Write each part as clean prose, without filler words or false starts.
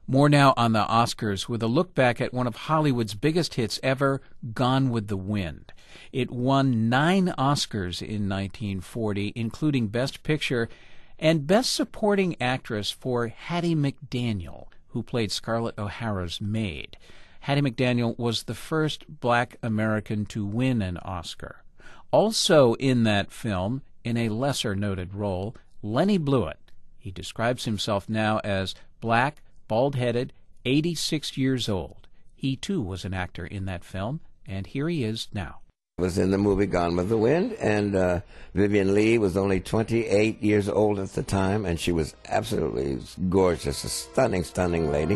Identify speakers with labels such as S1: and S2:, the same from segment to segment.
S1: More now on the Oscars with a look back at one of Hollywood's biggest hits ever, Gone with the Wind. It won 9 Oscars in 1940, including Best Picture and Best Supporting Actress for Hattie McDaniel, who played Scarlett O'Hara's maid. Hattie McDaniel was the first black American to win an Oscar. Also in that film, in a lesser-noted role, Lenny Blewett. He describes himself now as black, bald-headed, 86 years old. He, too, was an actor in that film, and here he is now.
S2: I was in the movie Gone with the Wind, and Vivian Leigh was only 28 years old at the time, and she was absolutely gorgeous, a stunning, stunning lady.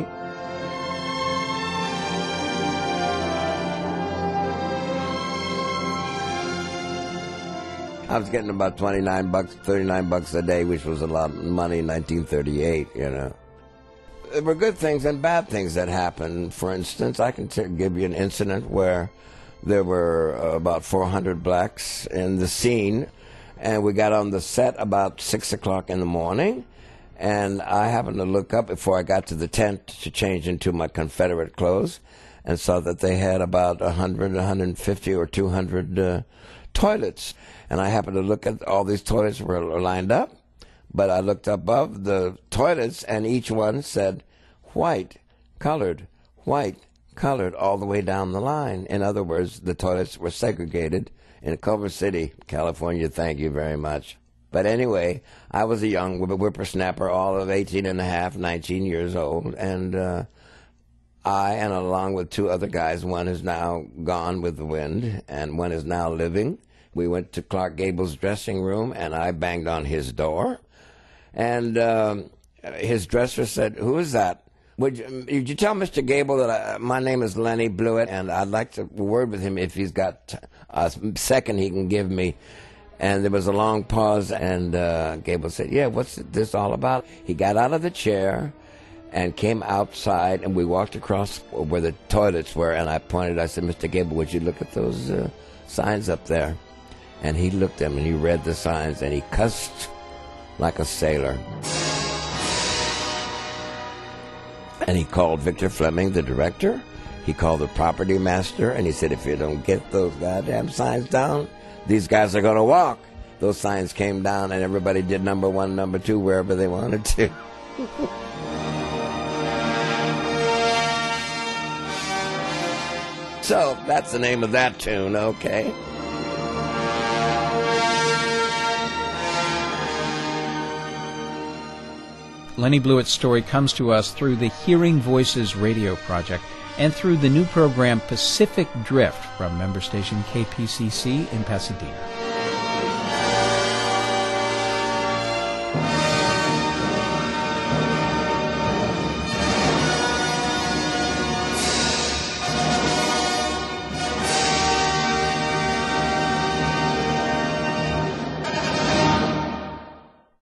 S2: I was getting about $29, $39 a day, which was a lot of money in 1938, you know. There were good things and bad things that happened. For instance, I can give you an incident where there were about 400 blacks in the scene, and we got on the set about 6 o'clock in the morning, and I happened to look up before I got to the tent to change into my Confederate clothes and saw that they had about 100, 150 or 200 toilets. And I happened to look at all these toilets were lined up, but I looked above the toilets, and each one said white, colored, all the way down the line. In other words, the toilets were segregated in Culver City, California. Thank you very much. But anyway, I was a young whippersnapper, all of 18 and a half, 19 years old, and I, and along with 2 other guys, one is now gone with the wind, and one is now living. We went to Clark Gable's dressing room, and I banged on his door. And his dresser said, "Who is that? Would you tell Mr. Gable that my name is Lenny Blewett, and I'd like to word with him if he's got a second he can give me." And there was a long pause, and Gable said, "Yeah, what's this all about?" He got out of the chair and came outside, and we walked across where the toilets were, and I said, "Mr. Gable, would you look at those signs up there?" And he looked at them, and he read the signs, and he cussed like a sailor. And he called Victor Fleming, the director. He called the property master, and he said, "If you don't get those goddamn signs down, these guys are going to walk." Those signs came down, and everybody did number 1, number 2, wherever they wanted to. So that's the name of that tune, okay?
S1: Lenny Blewett's story comes to us through the Hearing Voices radio project and through the new program Pacific Drift from member station KPCC in Pasadena.